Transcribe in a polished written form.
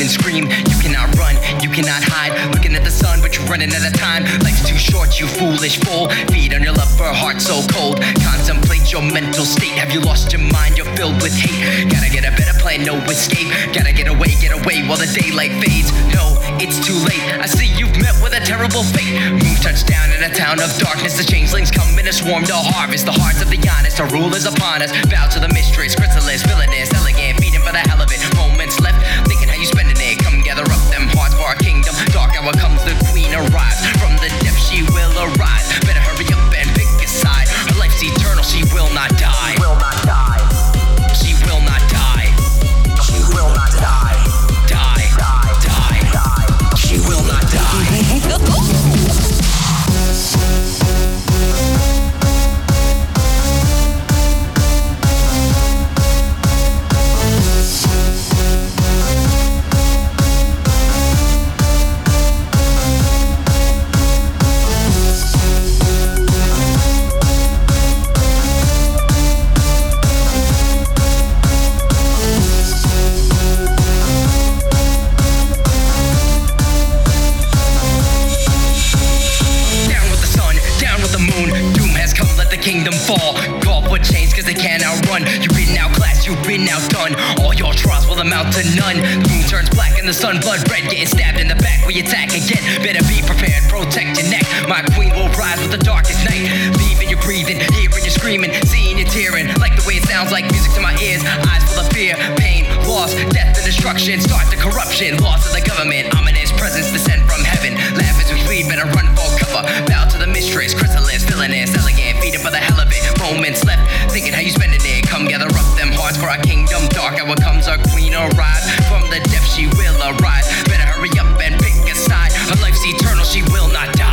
and scream. You cannot run, you cannot hide. Looking at the sun, but you're running out of time. Life's too short, you foolish fool. Feed on your lover, heart so cold. Contemplate your mental state. Have you lost your mind? You're filled with hate. Gotta get a better plan, no escape. Gotta get away while the daylight fades. No, it's too late. I see you've met with a terrible fate. Moon touched down in a town of darkness. The changelings come in a swarm to harvest the hearts of the honest. Our rule is upon us. Bow to the mistress, chrysalis, villainous, elegant, feeding for the hell of it. Moments left, thinking how you spending it. Come gather up them hearts for our kingdom. Dark hour comes, the queen arrives. From the depths she will arise. Better hurry up and pick a side. Her life's eternal, she will not die. Will not die. She will not die. She will not die. Die, Die. die, Die. she will not die. Kingdom fall, call for change cause they can't outrun. You've been outclassed, you've been outdone. All your trials will amount to none. The moon turns black and the sun blood red. Getting stabbed in the back, we attack again. Better be prepared, protect your neck. My queen will rise with the darkest night. Leaving you breathing, hearing you screaming, seeing you tearing. Like the way it sounds like music to my ears. Eyes full of fear, pain, loss, death and destruction. Start the corruption, loss of the government. Ominous presence descend from heaven. Laugh as we flee, better run for cover. Bow to the mistress, chrysalis, villainous, elegant, feeding for the hell of it. Moments left, thinking how you spending it. Come gather up them hearts for our kingdom. Dark hour comes, our queen arrives. From the depths she will arise. Better hurry up and pick a side. Her life's eternal, she will not die.